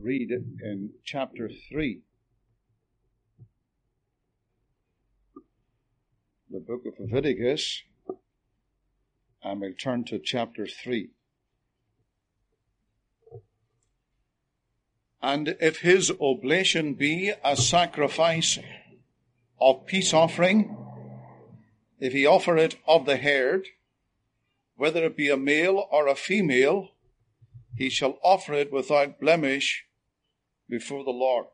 read in chapter 3. The book of Leviticus, and we'll turn to chapter 3. And if his oblation be a sacrifice of peace offering, if he offer it of the herd, whether it be a male or a female, he shall offer it without blemish before the Lord.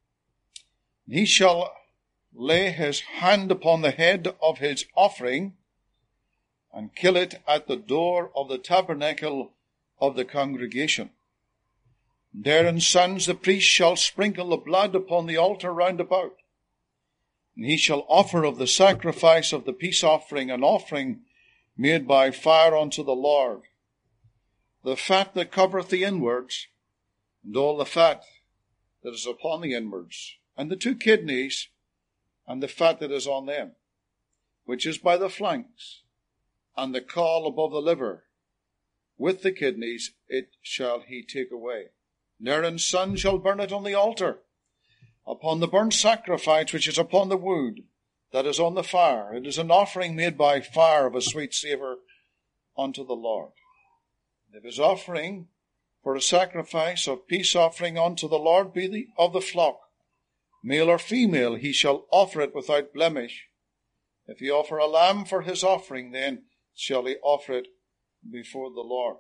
He shall lay his hand upon the head of his offering and kill it at the door of the tabernacle of the congregation. And Aaron's sons, the priest, shall sprinkle the blood upon the altar round about. And he shall offer of the sacrifice of the peace offering an offering made by fire unto the Lord, the fat that covereth the inwards, and all the fat that is upon the inwards, and the 2 kidneys, and the fat that is on them, which is by the flanks, and the caul above the liver, with the kidneys, it shall he take away. And Aaron's son shall burn it on the altar, upon the burnt sacrifice which is upon the wood that is on the fire. It is an offering made by fire of a sweet savour unto the Lord. If his offering for a sacrifice of peace offering unto the Lord be of the flock, male or female, he shall offer it without blemish. If he offer a lamb for his offering, then shall he offer it before the Lord.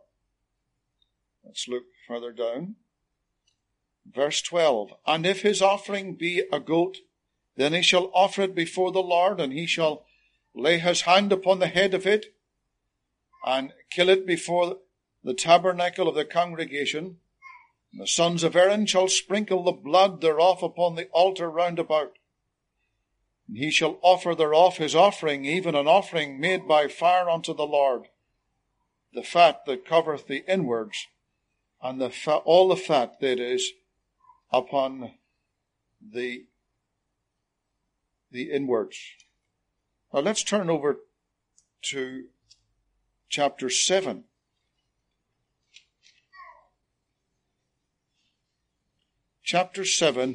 Let's look further down. Verse 12. And if his offering be a goat, then he shall offer it before the Lord, and he shall lay his hand upon the head of it, and kill it before the tabernacle of the congregation. And the sons of Aaron shall sprinkle the blood thereof upon the altar round about. And he shall offer thereof his offering, even an offering made by fire unto the Lord, the fat that covereth the inwards, and all the fat that is upon the inwards. Now let's turn over to chapter 7. Chapter 7,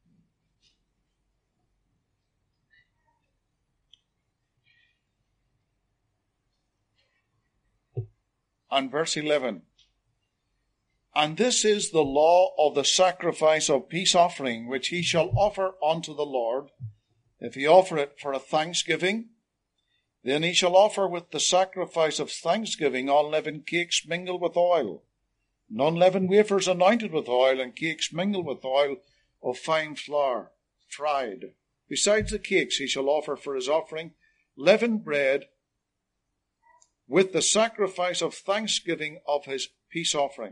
and verse 11. And this is the law of the sacrifice of peace offering, which he shall offer unto the Lord. If he offer it for a thanksgiving, then he shall offer with the sacrifice of thanksgiving unleavened cakes mingled with oil, and unleavened wafers anointed with oil, and cakes mingled with oil of fine flour, fried. Besides the cakes he shall offer for his offering leavened bread with the sacrifice of thanksgiving of his peace offering.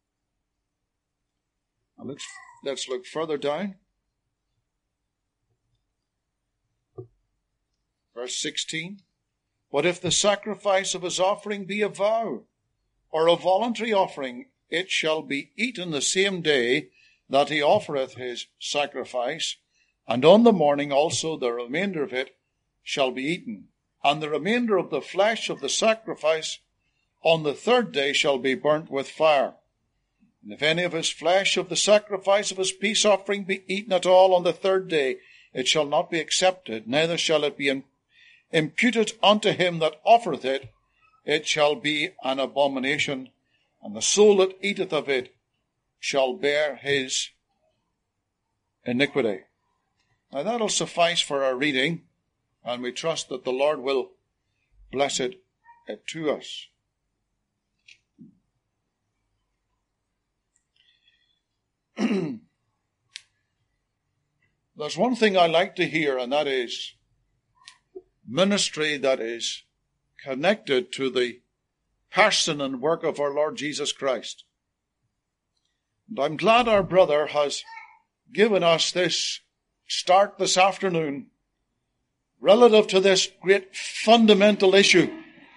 And let's look further down. Verse 16. But if the sacrifice of his offering be a vow, or a voluntary offering, it shall be eaten the same day that he offereth his sacrifice, and on the morning also the remainder of it shall be eaten. And the remainder of the flesh of the sacrifice on the 3rd day shall be burnt with fire. And if any of his flesh of the sacrifice of his peace offering be eaten at all on the 3rd day, it shall not be accepted, neither shall it be imputed unto him that offereth it. It shall be an abomination, and the soul that eateth of it shall bear his iniquity. Now that'll suffice for our reading, and we trust that the Lord will bless it to us. There's one thing I like to hear, and that is ministry that is connected to the person and work of our Lord Jesus Christ. And I'm glad our brother has given us this start this afternoon relative to this great fundamental issue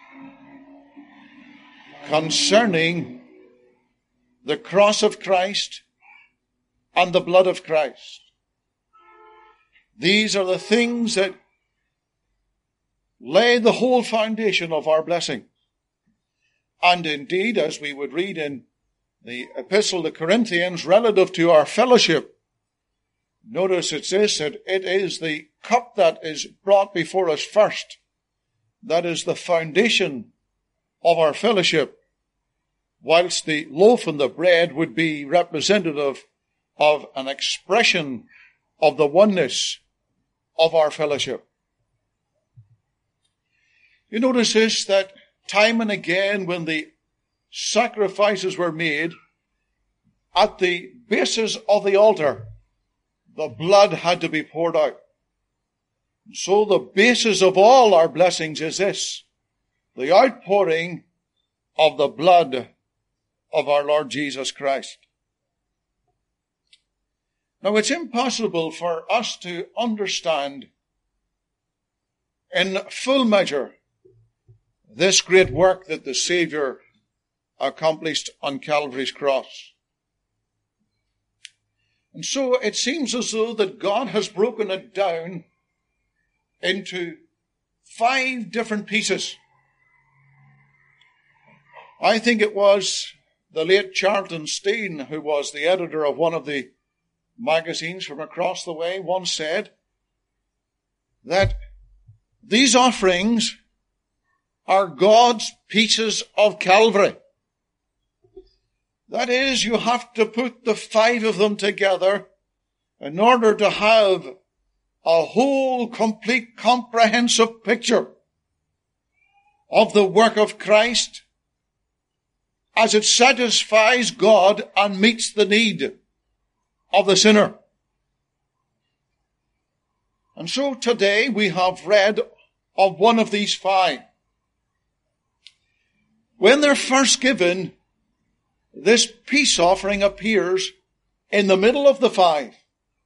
concerning the cross of Christ and the blood of Christ. These are the things that lay the whole foundation of our blessing. And indeed, as we would read in the epistle to Corinthians relative to our fellowship. Notice it says that it is the cup that is brought before us first. That is the foundation of our fellowship, whilst the loaf and the bread would be representative of an expression of the oneness of our fellowship. You notice this, that time and again when the sacrifices were made, at the bases of the altar, the blood had to be poured out. So the basis of all our blessings is this, the outpouring of the blood of our Lord Jesus Christ. Now, it's impossible for us to understand in full measure this great work that the Savior accomplished on Calvary's cross. And so it seems as though that God has broken it down into 5 different pieces. I think it was the late Charlton Steen, who was the editor of one of the magazines from across the way, once said that these offerings are God's pieces of Calvary. That is, you have to put the 5 of them together in order to have a whole, complete, comprehensive picture of the work of Christ as it satisfies God and meets the need of the sinner. And so today we have read of one of these 5. When they're first given, this peace offering appears in the middle of the 5.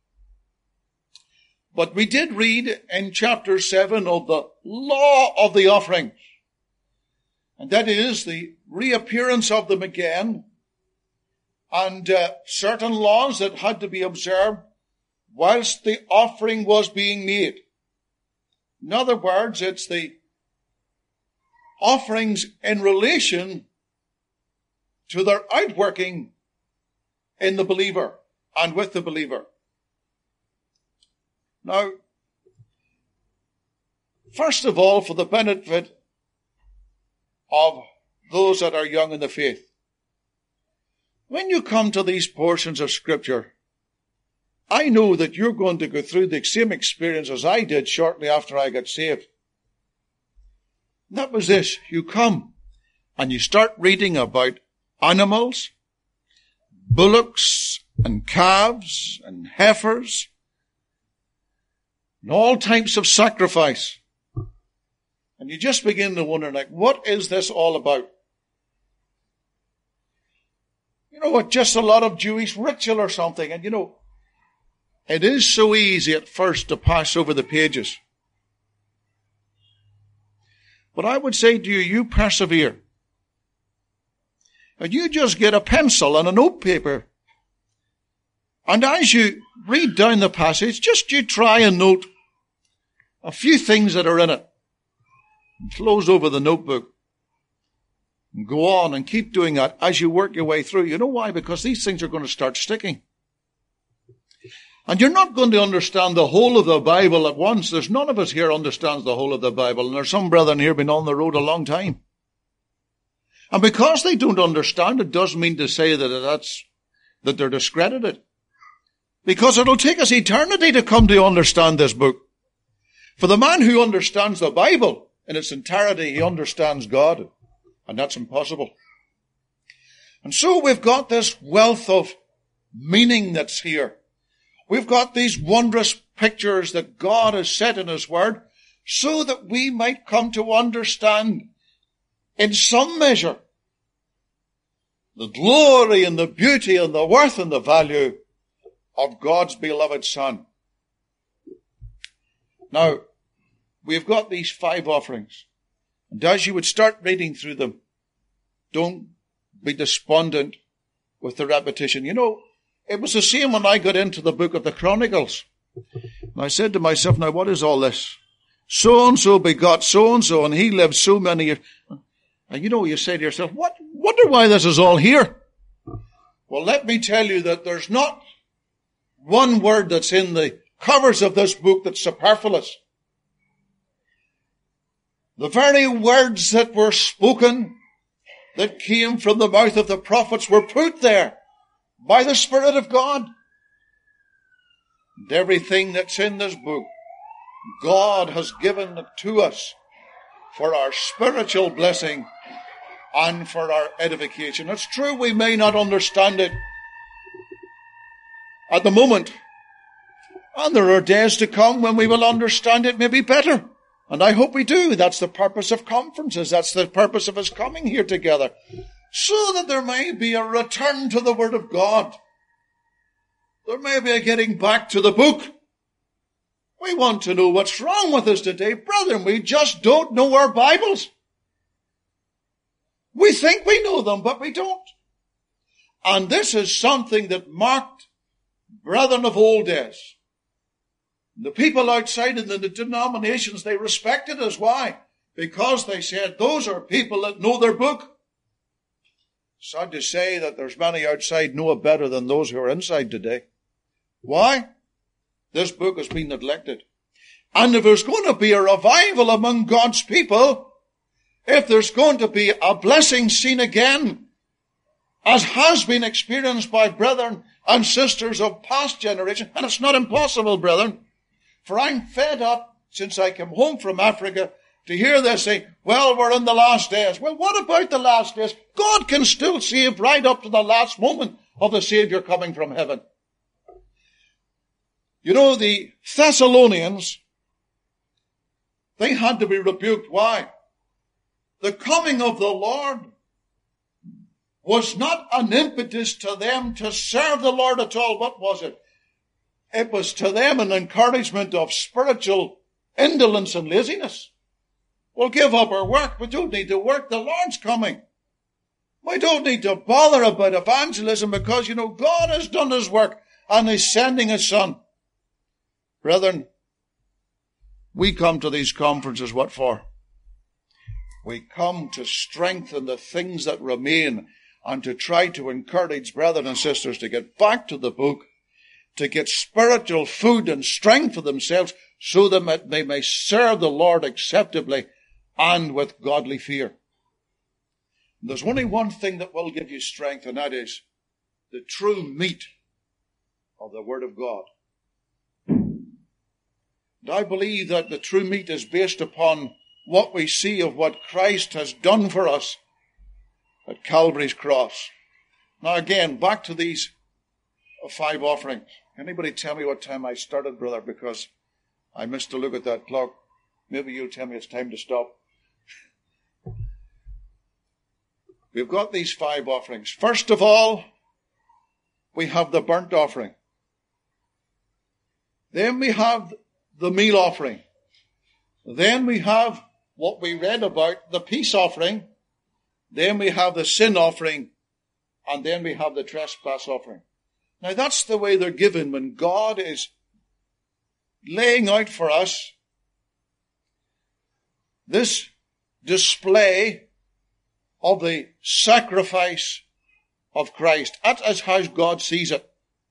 But we did read in chapter 7 of the law of the offerings. And that is the reappearance of them again, and certain laws that had to be observed whilst the offering was being made. In other words, it's the offerings in relation to their outworking in the believer and with the believer. Now, first of all, for the benefit of those that are young in the faith, when you come to these portions of Scripture, I know that you're going to go through the same experience as I did shortly after I got saved. And that was this. You come and you start reading about animals, bullocks and calves and heifers, and all types of sacrifice. And you just begin to wonder, like, what is this all about? You know what, just a lot of Jewish ritual or something. And you know, it is so easy at first to pass over the pages. But I would say to you, you persevere. And you just get a pencil and a notepaper. And as you read down the passage, just you try and note a few things that are in it. And close over the notebook. And go on and keep doing that as you work your way through. You know why? Because these things are going to start sticking. And you're not going to understand the whole of the Bible at once. There's none of us here understands the whole of the Bible. And there's some brethren here been on the road a long time. And because they don't understand, it doesn't mean to say that they're discredited. Because it'll take us eternity to come to understand this book. For the man who understands the Bible in its entirety, he understands God. And that's impossible. And so we've got this wealth of meaning that's here. We've got these wondrous pictures that God has set in His Word so that we might come to understand in some measure the glory and the beauty and the worth and the value of God's beloved Son. Now, we've got these 5 offerings. And as you would start reading through them, don't be despondent with the repetition. You know, it was the same when I got into the book of the Chronicles. And I said to myself, now what is all this? So-and-so begot so-and-so, and he lived so many years. And you know, you say to yourself, wonder why this is all here? Well, let me tell you that there's not one word that's in the covers of this book that's superfluous. The very words that were spoken, that came from the mouth of the prophets, were put there by the Spirit of God. And everything that's in this book, God has given it to us for our spiritual blessing and for our edification. It's true we may not understand it at the moment, and there are days to come when we will understand it maybe better. And I hope we do. That's the purpose of conferences. That's the purpose of us coming here together. So that there may be a return to the Word of God. There may be a getting back to the book. We want to know what's wrong with us today. Brethren, we just don't know our Bibles. We think we know them, but we don't. And this is something that marked brethren of old days. The people outside in the denominations, they respected us. Why? Because they said, those are people that know their book. Sad to say that there's many outside know it better than those who are inside today. Why? This book has been neglected. And if there's going to be a revival among God's people, if there's going to be a blessing seen again, as has been experienced by brethren and sisters of past generations, and it's not impossible, brethren, for I'm fed up since I came home from Africa to hear this say, well, we're in the last days. Well, what about the last days? God can still save right up to the last moment of the Savior coming from heaven. You know, the Thessalonians, they had to be rebuked. Why? The coming of the Lord was not an impetus to them to serve the Lord at all. What was it? It was to them an encouragement of spiritual indolence and laziness. We'll give up our work. We don't need to work. The Lord's coming. We don't need to bother about evangelism because, God has done His work and He's sending His Son. Brethren, we come to these conferences, what for? We come to strengthen the things that remain and to try to encourage brethren and sisters to get back to the book, to get spiritual food and strength for themselves so that they may serve the Lord acceptably and with godly fear. And there's only one thing that will give you strength, and that is the true meat of the Word of God. And I believe that the true meat is based upon what we see of what Christ has done for us at Calvary's cross. Now again, back to these 5 offerings. Anybody tell me what time I started, brother? Because I missed to look at that clock. Maybe you'll tell me it's time to stop. We've got these 5 offerings. First of all, we have the burnt offering. Then we have the meal offering. Then we have what we read about, the peace offering. Then we have the sin offering. And then we have the trespass offering. Now that's the way they're given when God is laying out for us this display of the sacrifice of Christ. That is how God sees it.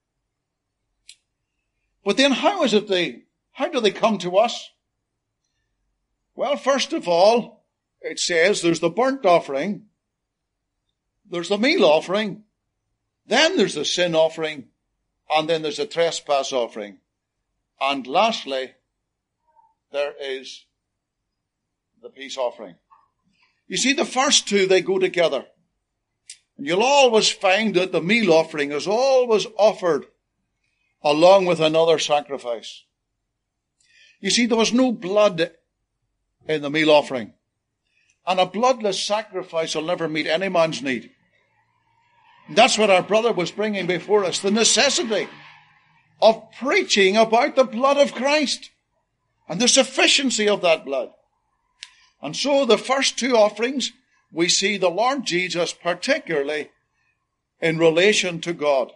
But then how do they come to us? Well, first of all, it says there's the burnt offering, there's the meal offering, then there's the sin offering, and then there's the trespass offering. And lastly, there is the peace offering. You see, the first 2, they go together. And you'll always find that the meal offering is always offered along with another sacrifice. You see, there was no blood in the meal offering. And a bloodless sacrifice will never meet any man's need. And that's what our brother was bringing before us, the necessity of preaching about the blood of Christ and the sufficiency of that blood. And so the first 2 offerings, we see the Lord Jesus particularly in relation to God.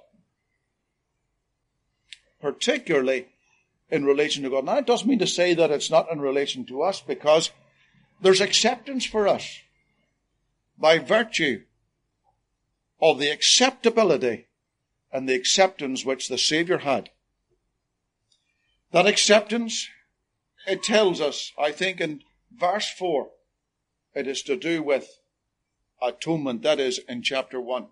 Particularly in relation to God. Now, it doesn't mean to say that it's not in relation to us, because there's acceptance for us by virtue of the acceptability and the acceptance which the Savior had. That acceptance, it tells us, I think in verse 4, it is to do with atonement. That is in chapter 1.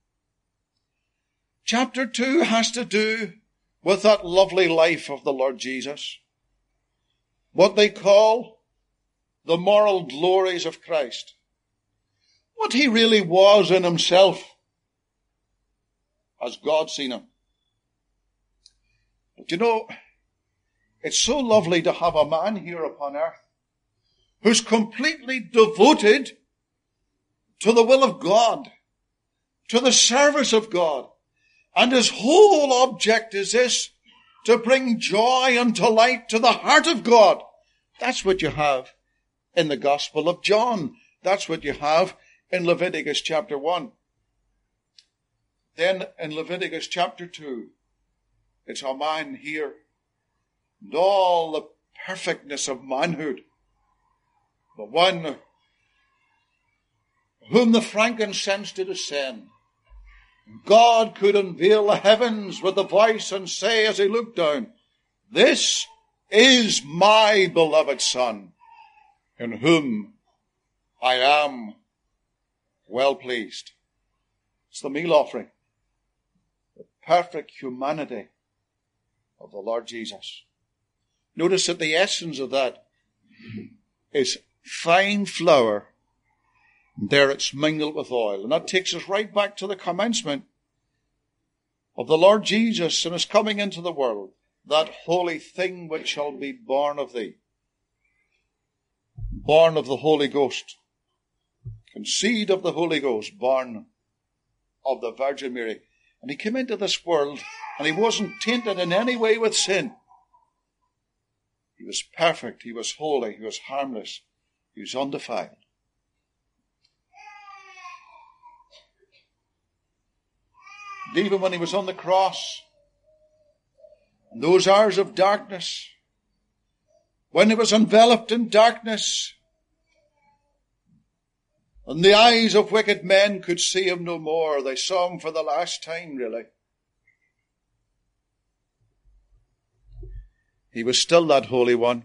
Chapter 2 has to do with that lovely life of the Lord Jesus. What they call the moral glories of Christ. What he really was in himself as God seen him. But you know, it's so lovely to have a man here upon earth who's completely devoted to the will of God, to the service of God. And his whole object is this, to bring joy and delight to the heart of God. That's what you have in the Gospel of John. That's what you have in Leviticus chapter 1. Then in Leviticus chapter 2, it's a man here, and all the perfectness of manhood. The one whom the frankincense did ascend. God could unveil the heavens with a voice and say as he looked down, "This is my beloved Son, in whom I am well pleased." It's the meal offering. The perfect humanity of the Lord Jesus. Notice that the essence of that is fine flour. And there it's mingled with oil. And that takes us right back to the commencement of the Lord Jesus and his coming into the world. That holy thing which shall be born of thee. Born of the Holy Ghost. Conceived of the Holy Ghost. Born of the Virgin Mary. And he came into this world and he wasn't tainted in any way with sin. He was perfect. He was holy. He was harmless. He was undefiled. And even when he was on the cross, in those hours of darkness, when he was enveloped in darkness, and the eyes of wicked men could see him no more, they saw him for the last time, really. He was still that Holy One.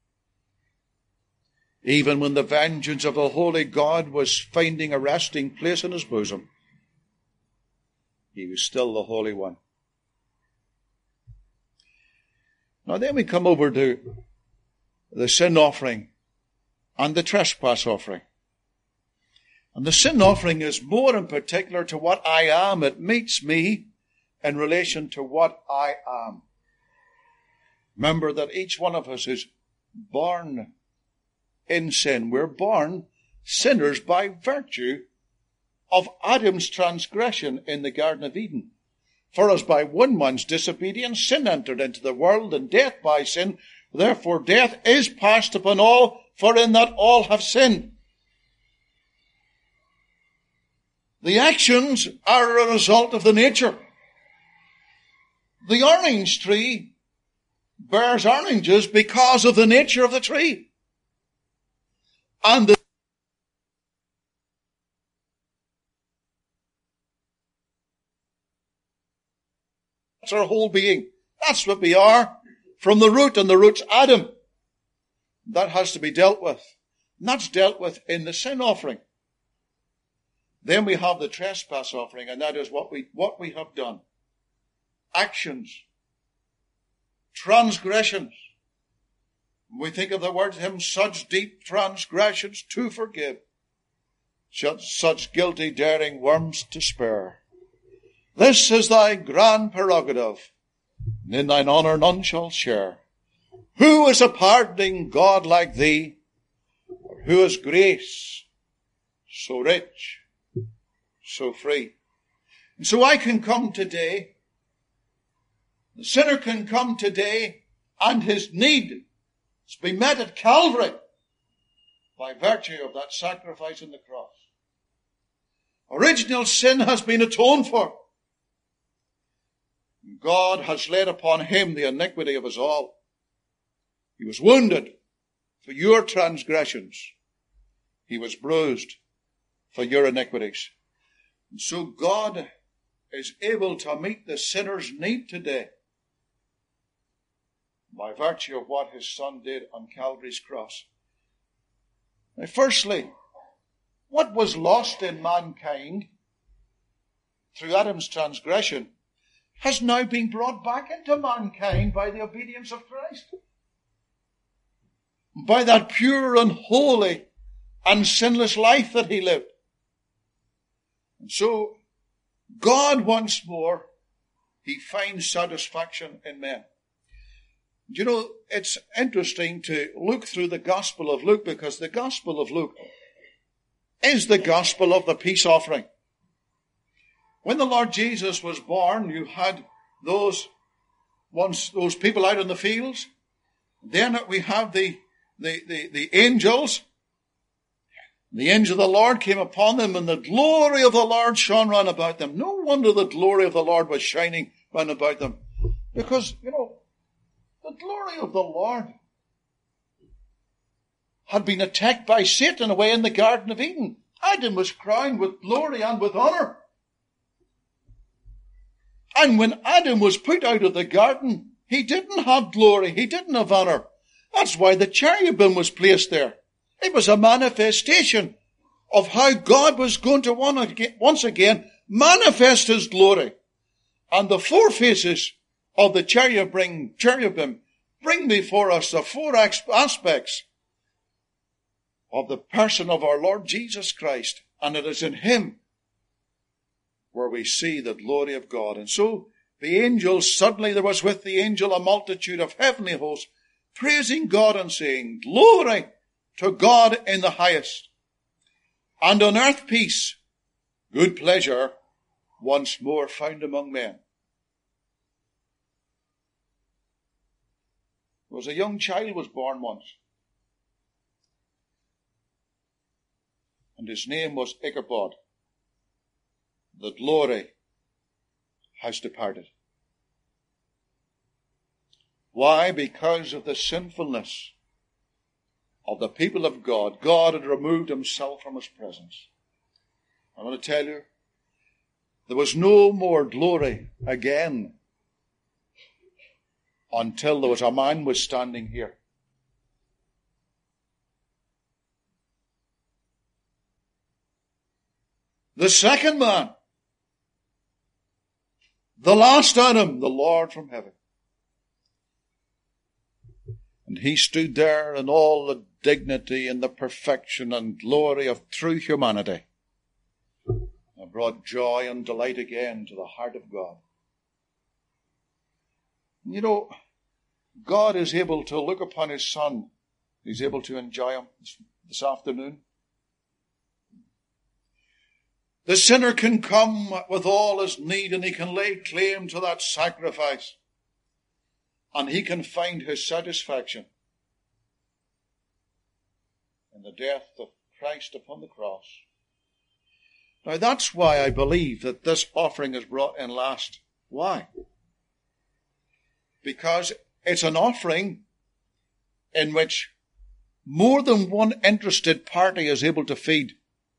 Even when the vengeance of the Holy God was finding a resting place in his bosom, he was still the Holy One. Now then we come over to the sin offering and the trespass offering. And the sin offering is more in particular to what I am. It meets me in relation to what I am. Remember that each one of us is born in sin. We're born sinners by virtue of Adam's transgression in the Garden of Eden. For as by one man's disobedience sin entered into the world, and death by sin, therefore death is passed upon all, for in that all have sinned. The actions are a result of the nature. The orange tree bears oranges because of the nature of the tree. And that's our whole being. That's what we are from the root, and the root's Adam. That has to be dealt with. And that's dealt with in the sin offering. Then we have the trespass offering, and that is what we have done. Actions. Transgressions. We think of the word him, such deep transgressions to forgive. Such guilty daring worms to spare. This is thy grand prerogative, and in thine honour none shall share. Who is a pardoning God like thee? Or who is grace so rich, so free? And so I can come today, the sinner can come today, and his need is to be met at Calvary by virtue of that sacrifice on the cross. Original sin has been atoned for. God has laid upon him the iniquity of us all. He was wounded for your transgressions. He was bruised for your iniquities. And so God is able to meet the sinner's need today by virtue of what his Son did on Calvary's cross. Now, firstly, what was lost in mankind through Adam's transgression has now been brought back into mankind by the obedience of Christ. By that pure and holy and sinless life that he lived. And so, God once more, he finds satisfaction in men. You know, it's interesting to look through the Gospel of Luke, because the Gospel of Luke is the gospel of the peace offering. When the Lord Jesus was born, you had those people out in the fields. Then we have the angels. The angel of the Lord came upon them, and the glory of the Lord shone round about them. No wonder the glory of the Lord was shining round about them. Because, you know, the glory of the Lord had been attacked by Satan away in the Garden of Eden. Adam was crowned with glory and with honor. And when Adam was put out of the garden, he didn't have glory, he didn't have honor. That's why the cherubim was placed there. It was a manifestation of how God was going to once again manifest his glory. And the four faces of the cherubim bring before us the four aspects of the person of our Lord Jesus Christ. And it is in him where we see the glory of God. And so the angels, suddenly there was with the angel a multitude of heavenly hosts, praising God and saying, "Glory to God in the highest, and on earth peace, good pleasure once more found among men." There was a young child was born once, and his name was Ichabod. The glory has departed. Why? Because of the sinfulness of the people of God. God had removed himself from his presence. I want to tell you, there was no more glory again until there was a man was standing here. The second man, the last Adam, the Lord from heaven. And he stood there in all the dignity and the perfection and glory of true humanity, and brought joy and delight again to the heart of God. You know, God is able to look upon his Son. He's able to enjoy him this afternoon. The sinner can come with all his need, and he can lay claim to that sacrifice, and he can find his satisfaction in the death of Christ upon the cross. Now that's why I believe that this offering is brought in last. Why? Because it's an offering in which more than one interested party is able to feed.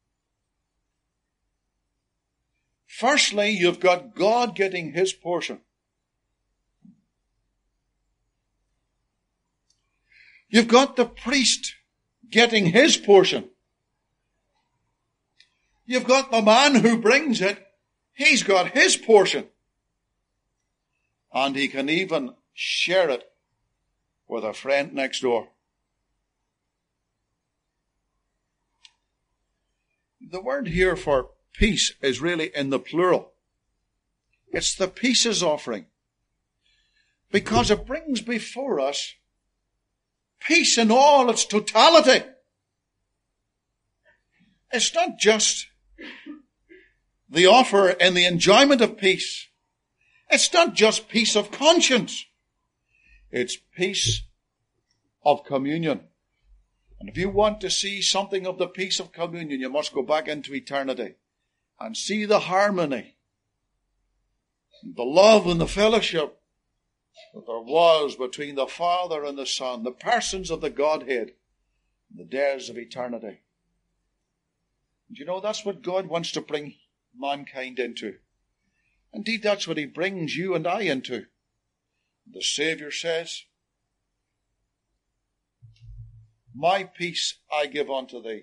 Firstly, you've got God getting his portion. You've got the priest getting his portion. You've got the man who brings it. He's got his portion. And he can even share it with a friend next door. The word here for peace is really in the plural. It's the peace's offering, because it brings before us peace in all its totality. It's not just the offer and the enjoyment of peace. It's not just peace of conscience. It's peace of communion. And if you want to see something of the peace of communion, you must go back into eternity and see the harmony, the love and the fellowship that there was between the Father and the Son, the persons of the Godhead, in the days of eternity. And you know, that's what God wants to bring mankind into. Indeed, that's what he brings you and I into. The Savior says, my peace I give unto thee.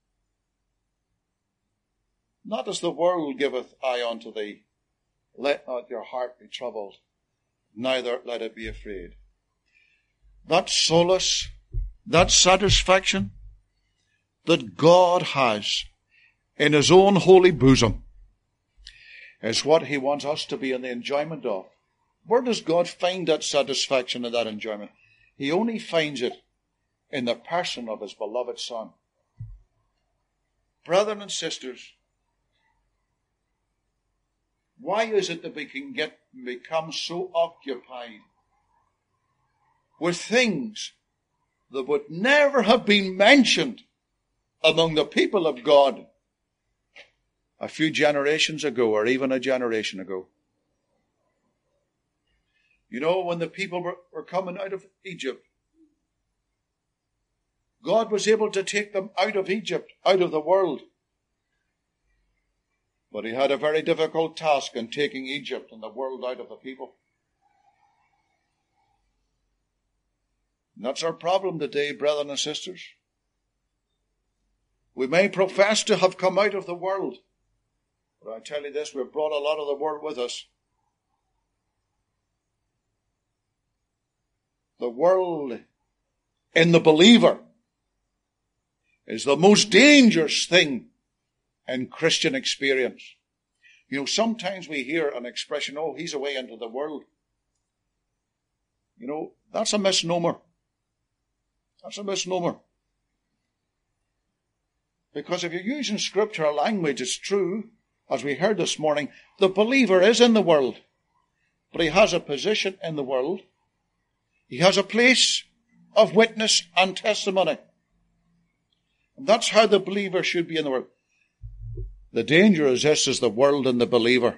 Not as the world giveth I unto thee. Let not your heart be troubled, neither let it be afraid. That solace, that satisfaction that God has in his own holy bosom is what he wants us to be in the enjoyment of. Where does God find that satisfaction and that enjoyment? He only finds it in the person of his beloved Son. Brethren and sisters, why is it that we can become so occupied with things that would never have been mentioned among the people of God a few generations ago, or even a generation ago? You know, when the people were coming out of Egypt, God was able to take them out of Egypt, out of the world. But he had a very difficult task in taking Egypt and the world out of the people. And that's our problem today, brethren and sisters. We may profess to have come out of the world, but I tell you this, we've brought a lot of the world with us. The world in the believer is the most dangerous thing in Christian experience. You know, sometimes we hear an expression, oh, he's away into the world. You know, that's a misnomer. That's a misnomer. Because if you're using scriptural language, it's true, as we heard this morning, the believer is in the world, but he has a position in the world. He has a place of witness and testimony. And that's how the believer should be in the world. The danger is this, is the world and the believer.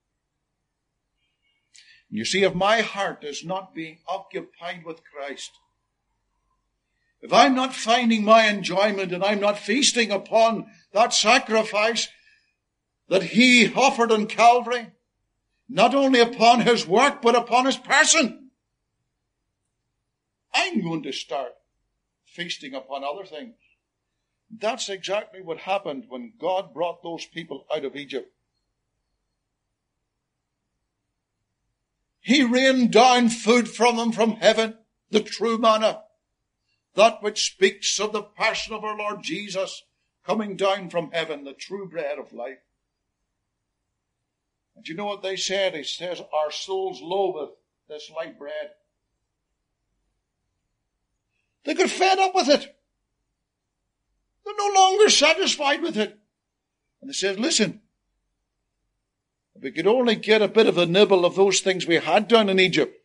You see, if my heart is not being occupied with Christ, if I'm not finding my enjoyment and I'm not feasting upon that sacrifice that he offered on Calvary, not only upon his work, but upon his person, I'm going to start feasting upon other things. That's exactly what happened when God brought those people out of Egypt. He rained down food from them from heaven, the true manna, that which speaks of the passion of our Lord Jesus coming down from heaven, the true bread of life. And you know what they said? It says, our souls loatheth this light bread. They got fed up with it. They're no longer satisfied with it. And they said, listen, if we could only get a bit of a nibble of those things we had down in Egypt.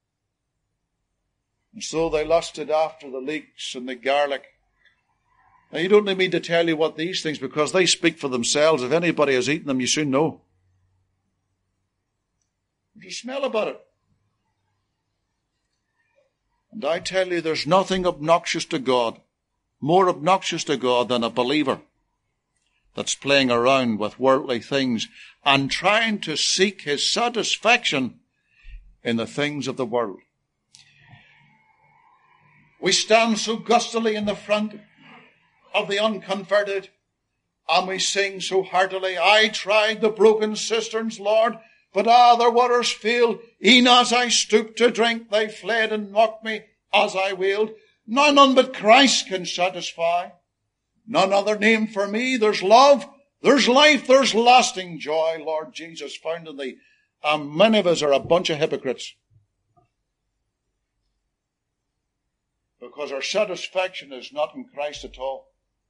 And so they lusted after the leeks and the garlic. Now you don't need me to tell you what these things, because they speak for themselves. If anybody has eaten them, you soon know. There's a smell about it. And I tell you, there's nothing obnoxious to God, more obnoxious to God than a believer that's playing around with worldly things and trying to seek his satisfaction in the things of the world. We stand so gustily in the front of the unconverted, and we sing so heartily, I tried the broken cisterns, Lord, but their waters failed. E'en as I stooped to drink, they fled and mocked me as I wailed. Now none but Christ can satisfy. None other name for me. There's love, there's life, there's lasting joy, Lord Jesus, found in thee. And many of us are a bunch of hypocrites. Because our satisfaction is not in Christ at all.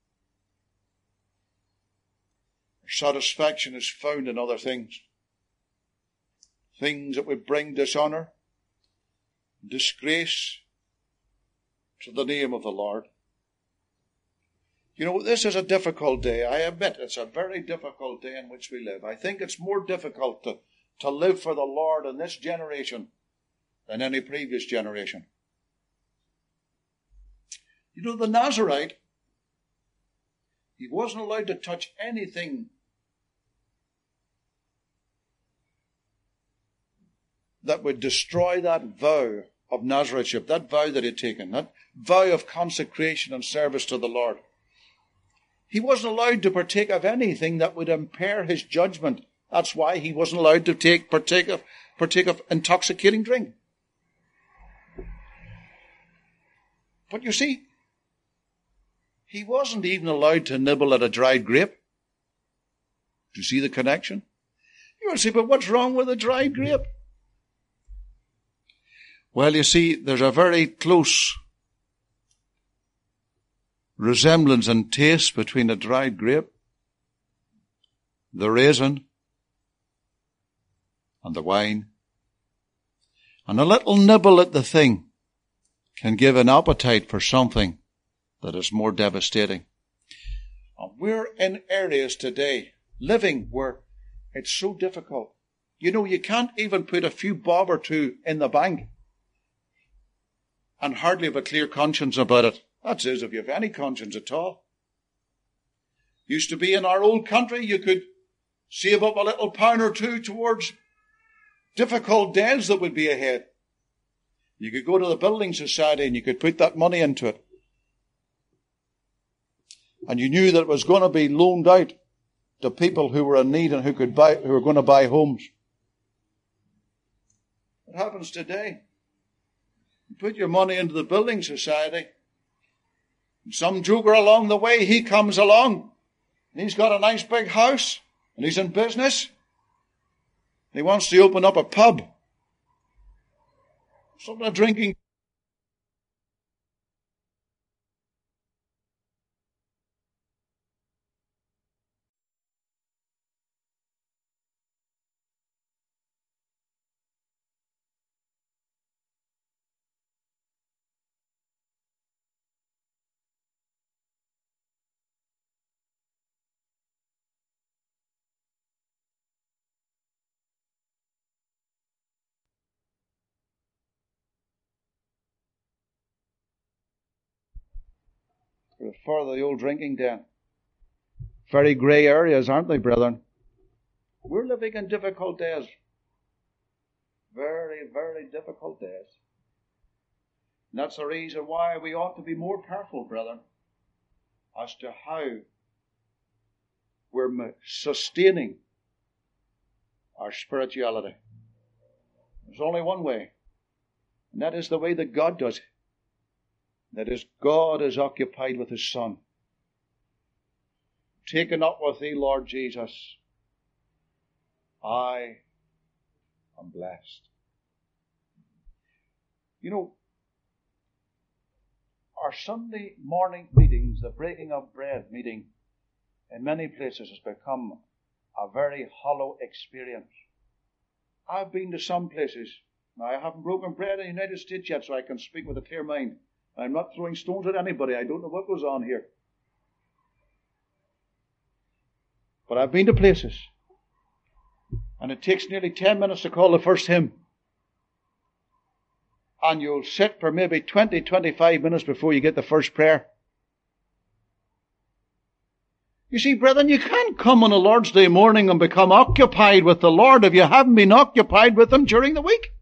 Our satisfaction is found in other things. Things that would bring dishonor, disgrace to the name of the Lord. You know, this is a difficult day. I admit it's a very difficult day in which we live. I think it's more difficult to live for the Lord in this generation than any previous generation. You know, the Nazarite, he wasn't allowed to touch anything that would destroy that vow of Nazarethship, that vow that he had taken, that vow of consecration and service to the Lord. He wasn't allowed to partake of anything that would impair his judgment. That's why he wasn't allowed to partake of intoxicating drink. But you see, he wasn't even allowed to nibble at a dried grape. Do you see the connection? You will say, but what's wrong with a dried grape? Well, you see, there's a very close resemblance and taste between a dried grape, the raisin, and the wine. And a little nibble at the thing can give an appetite for something that is more devastating. And we're in areas today, living where it's so difficult. You know, you can't even put a few bob or two in the bank and hardly have a clear conscience about it. That is, if you have any conscience at all. Used to be in our old country, you could save up a little pound or two towards difficult days that would be ahead. You could go to the building society and you could put that money into it. And you knew that it was going to be loaned out to people who were in need and who were going to buy homes. What happens today? You put your money into the building society. And some joker along the way, he comes along. And he's got a nice big house. And he's in business. And he wants to open up a pub. Something of drinking. Further the old drinking den. Very grey areas, aren't they, brethren? We're living in difficult days. Very, very difficult days. And that's the reason why we ought to be more careful, brethren, as to how we're sustaining our spirituality. There's only one way, and that is the way that God does it. That is, God is occupied with His Son. Taken up with Thee, Lord Jesus, I am blessed. You know, our Sunday morning meetings, the breaking of bread meeting, in many places has become a very hollow experience. I've been to some places. Now, I haven't broken bread in the United States yet, so I can speak with a clear mind. I'm not throwing stones at anybody. I don't know what goes on here. But I've been to places, and it takes nearly 10 minutes to call the first hymn. And you'll sit for maybe 20, 25 minutes before you get the first prayer. You see, brethren, you can't come on a Lord's Day morning and become occupied with the Lord if you haven't been occupied with Him during the week.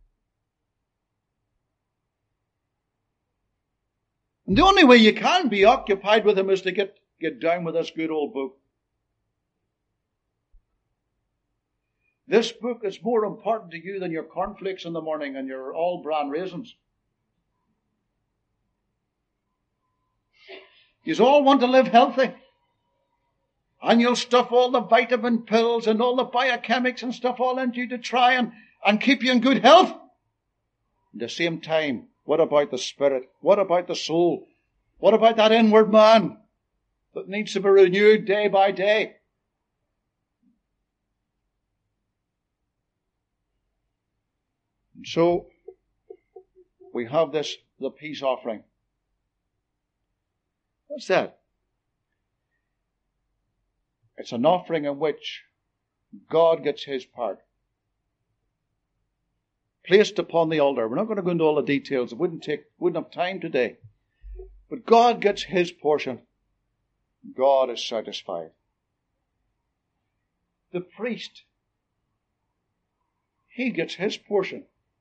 And the only way you can be occupied with Him is to get down with this good old book. This book is more important to you than your cornflakes in the morning and your all-bran raisins. You all want to live healthy. And you'll stuff all the vitamin pills and all the biochemics and stuff all into you to try and keep you in good health. At the same time, what about the spirit? What about the soul? What about that inward man that needs to be renewed day by day? And so, we have the peace offering. What's that? It's an offering in which God gets His part. Placed upon the altar. We're not going to go into all the details. It wouldn't have time today. But God gets His portion. God is satisfied. The priest, he gets his portion.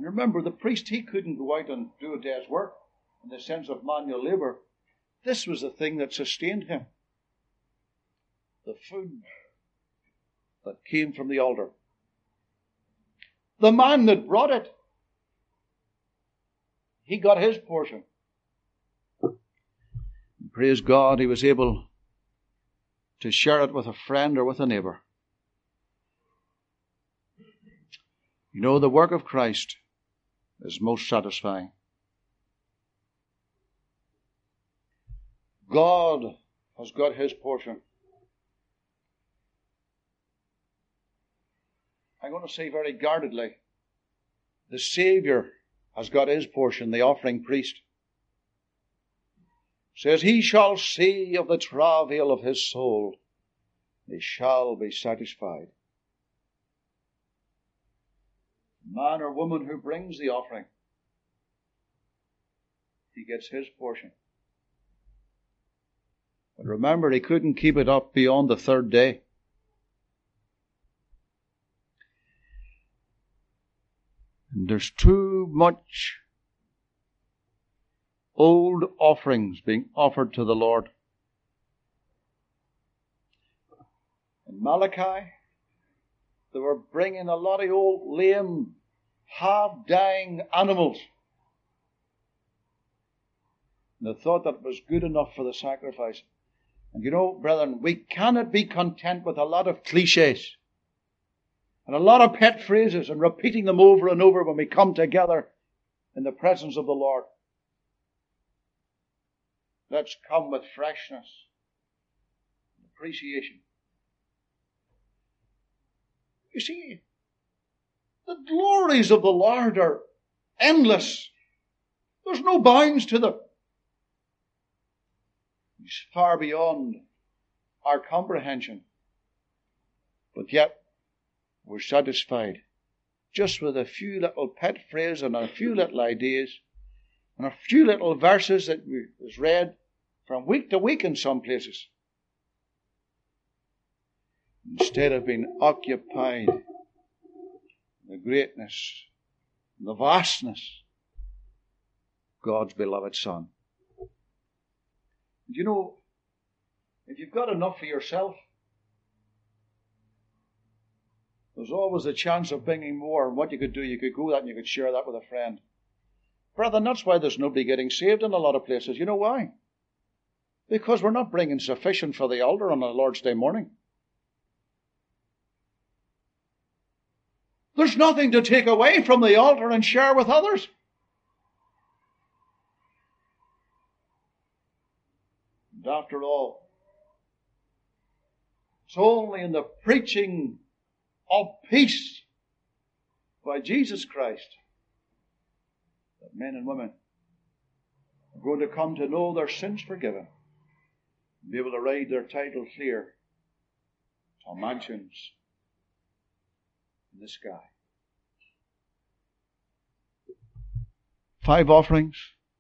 And remember, the priest, he couldn't go out and do a day's work in the sense of manual labor. This was the thing that sustained him. The food that came from the altar. The man that brought it, he got his portion. And praise God, he was able to share it with a friend or with a neighbor. You know, the work of Christ is most satisfying. God has got his portion. I'm going to say very guardedly, the Savior has got his portion, the offering priest. Says, he shall see of the travail of his soul, he shall be satisfied. Man or woman who brings the offering, he gets his portion. But remember, he couldn't keep it up beyond the third day. And there's too much old offerings being offered to the Lord. In Malachi, they were bringing a lot of old, lame, half-dying animals. And they thought that was good enough for the sacrifice. And you know, brethren, we cannot be content with a lot of cliches and a lot of pet phrases and repeating them over and over when we come together in the presence of the Lord. Let's come with freshness, appreciation. You see, the glories of the Lord are endless. There's no bounds to them. It's far beyond our comprehension. But yet, we're satisfied just with a few little pet phrases and a few little ideas and a few little verses that was read from week to week in some places. Instead of being occupied in the greatness, the vastness of God's beloved Son. You know, if you've got enough for yourself, there's always a chance of bringing more. And what you could do, you could go that and you could share that with a friend. Brethren, that's why there's nobody getting saved in a lot of places. You know why? Because we're not bringing sufficient for the altar on a Lord's Day morning. There's nothing to take away from the altar and share with others. And after all, it's only in the preaching of peace by Jesus Christ that men and women are going to come to know their sins forgiven and be able to ride their title clear to mansions in the sky. 5 offerings.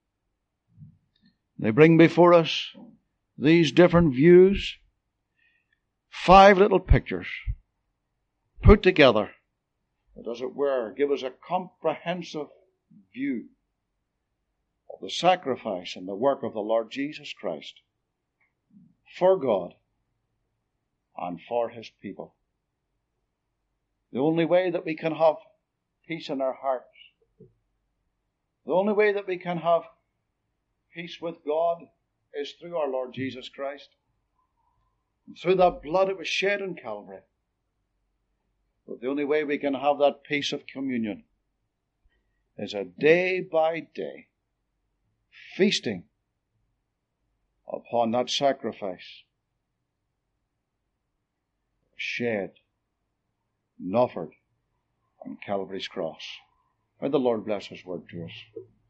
They bring before us these different views. 5 little pictures put together that, as it were, give us a comprehensive view of the sacrifice and the work of the Lord Jesus Christ for God and for His people. The only way that we can have peace in our hearts, the only way that we can have peace with God is through our Lord Jesus Christ. And through that blood that was shed on Calvary. But the only way we can have that peace of communion is a day-by-day feasting upon that sacrifice shed and offered on Calvary's cross. May the Lord bless His word to us.